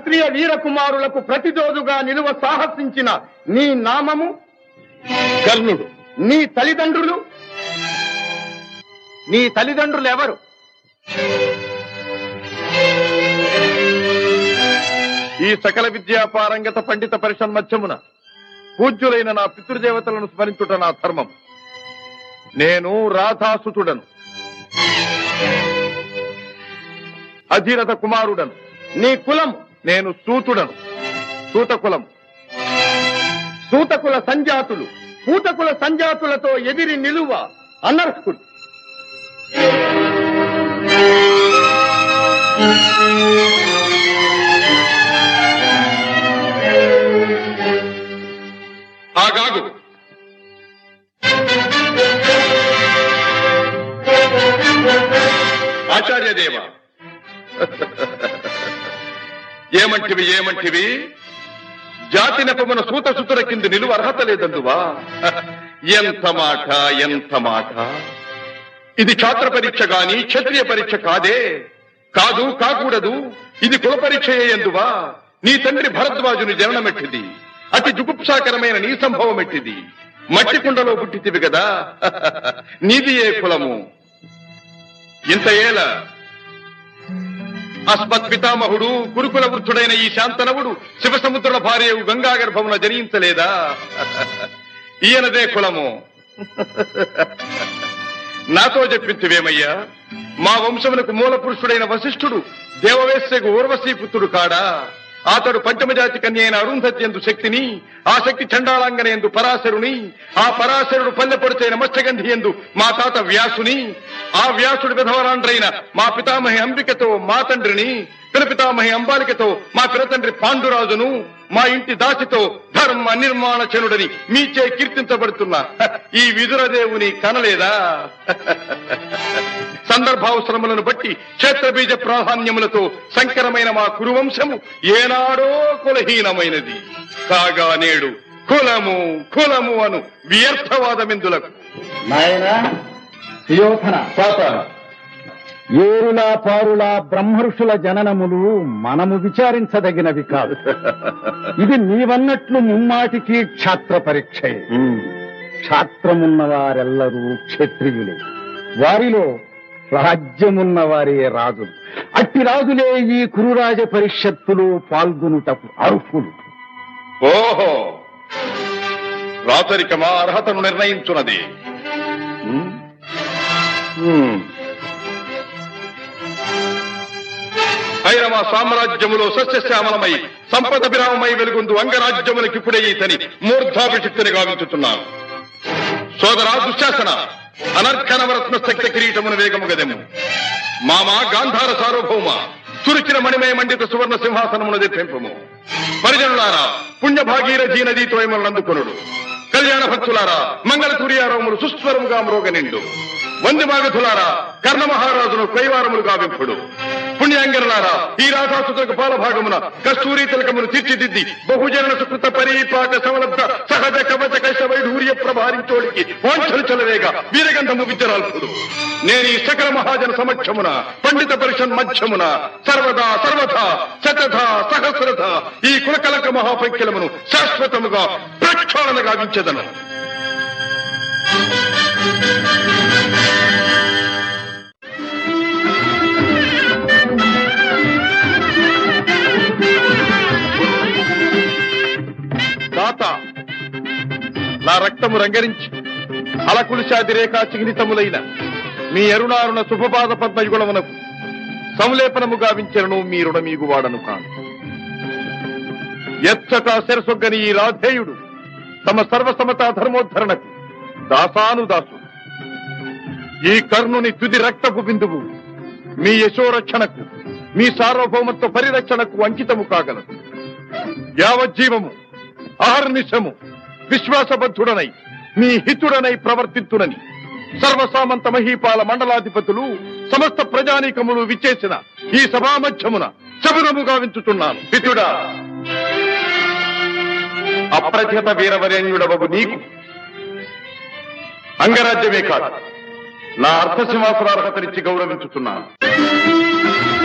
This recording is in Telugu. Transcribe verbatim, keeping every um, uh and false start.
క్షత్రియ వీరకుమారులకు ప్రతిరోజుగా నిలువ సాహసించిన నీ నామము? కర్ణుడు. నీ తల్లిదండ్రులు? నీ తల్లిదండ్రులు ఎవరు? ఈ సకల విద్యా పారంగత పండిత పరిషన్మధ్యమున పూజ్యులైన నా పితృదేవతలను స్మరించుట నా ధర్మం. నేను రాధాసుతుడను, అధీరథ కుమారుడను. నీ కులం? నేను సూతుడను, సూతకులం. సూతకుల సంజాతులు పూతకుల సంజాతులతో ఎదిరి నిలువ అనర్హుడు. ఆగాగు. ఆచార్యదేవ, ఏమంటివి ఏమంటివి? జాతి నెపమున సూత సుతుల కింద నిలువ అర్హత లేదందువా? ఎంత మాట, ఎంత మాట! ఇది ఛాత్ర పరీక్ష గాని క్షత్రియ పరీక్ష కాదే. కాదు, కాకూడదు. ఇది కుల పరీక్ష ఎందువా? నీ తండ్రి భరద్వాజుని జననమెట్టిది, అతి జుగుప్సాకరమైన నీ సంభవం ఎట్టిది. మట్టి కుండలో పుట్టితివి కదా. నీది ఏ కులము? ఇంత ఏల అస్మత్ పితామహుడు కురుకుల వృద్ధుడైన ఈ శాంతనవుడు శివసముద్రుల భార్యవు గంగా గర్భమున జనించలేదా? ఈయనదే కులము. నాతో చెప్పించువేమయ్యా? మా వంశమునకు మూల పురుషుడైన వశిష్ఠుడు దేవవేశ్యకు ఊర్వశీపుత్రుడు కాడా? అతడు పంచమజాతి కన్య అయిన అరుంధతి ఎందు శక్తిని, ఆ శక్తి చండాళాంగన ఎందు పరాశరుని, ఆ పరాశరుడు పల్లెపొడిచైన మత్స్యగంధి ఎందు మా తాత వ్యాసుని, ఆ వ్యాసుడు విధవరాండ్రైన మా పితామహి అంబికతో మా తండ్రిని, పినపితామహి అంబాలికతో మా పినతండ్రి పాండురాజును, మా ఇంటి దాసితో ధర్మ నిర్మాణ చనుడని మీచే కీర్తించబడుతున్న ఈ విదురదేవుని కనలేదా? సందర్భావసరములను బట్టి క్షేత్రబీజ ప్రాధాన్యములతో సంకరమైన మా కురువంశము ఏనాడో కులహీనమైనది కాగా నేడు కులము కులము అను వ్యర్థవాదమిందులకు. నాయనా సుయోధన, ఏరులా పారులా బ్రహ్మఋషుల జననములు మనము విచారించదగినవి కాదు. ఇది నీవన్నట్లు ముమ్మాటికి క్షాత్ర పరీక్షే. క్షాత్రమున్న వారెల్లరూ క్షత్రియులే, వారిలో రాజ్యమున్న వారే రాజులు. అట్టి రాజులే ఈ కురురాజ పరిషత్తులో పాల్గొనుటకు అర్హులు. ఓహో, రాచరికమా అర్హతను నిర్ణయించున్నది. భైరవ సామ్రాజ్యములో సస్యశ్యామలమై సంపద విరామమై వెలుగొందు అంగరాజ్యములకిప్పుడే ఈతని మూర్ధాభిషిక్తిని గావించుతున్నాను. సోదరా దుశ్శాసన, అనర్ఘనవరత్న శక్త కిరీటమును వేగము గదెము. మామా గాంధార సార్వభౌమ, చురుచిన మణిమయ మండిత సువర్ణ సింహాసనమును తెప్పింపము. పరిజనులారా, పుణ్య భాగీరథీ నదీ తోయములను అందుకొనుడు. కళ్యాణ భక్తులారా, మంగళ తుర్యారములు సుస్వరముగా మ్రోగ నిండు. వంది మాగధులారా, కర్ణ మహారాజును కైవారములు గావింపుడు. పుణ్యాంగనులారా, ఈ రాధాసుతులకు పాలభాగమున కస్తూరి తిలకమును తీర్చిదిద్ది బహుజన సుకృత పరీపాక సమలబ్ధ సహజ కవచ కైశ వైఢూర్య ప్రభారించోడికి వాంఛలు చలవేగా వీరగంధము విద్యరాల్పుడు. నేను ఈ సకల మహాజన సమక్షమున పండిత పరిషన్ మధ్యమున సర్వదా సర్వథా శతథ సహస్రథ ఈ కులకలక మహాపైక్యలమును శాశ్వతముగా ప్రక్షాళన గావించెదను. తాత, నా రక్తము రంగరించి అలకులిశాది రేఖా చిహ్నితములైన మీ అరుణారుణ శుభపాద పద్మయుగుణమునకు సంలేపనము గావించను మీ రుణమీగు వాడను కాను. ఎచ్చట శిరసొగ్గని ఈ రాధేయుడు తమ సర్వసమతా ధర్మోద్ధరణకు దాసాను దాసు. ఈ కర్ణుని తుది రక్తపు బిందువు మీ యశోరక్షణకు, మీ సార్వభౌమత్వ పరిరక్షణకు అంకితము కాగలదు. యావజ్జీవము అహర్నిశము విశ్వాసబద్ధుడనై మీ హితుడనై ప్రవర్తింతునని సర్వసామంత మహీపాల మండలాధిపతులు సమస్త ప్రజానీకములు విచ్చేసిన ఈ సభామధ్యమున శబురము గావించుతున్నాను. హితుడా, అప్రతిహత వీరవరేణ్యుడవగు నీకు అంగరాజ్యమే కాదు, నా అర్థసింహాసనార్హతనిచ్చి గౌరవించుతున్నాను.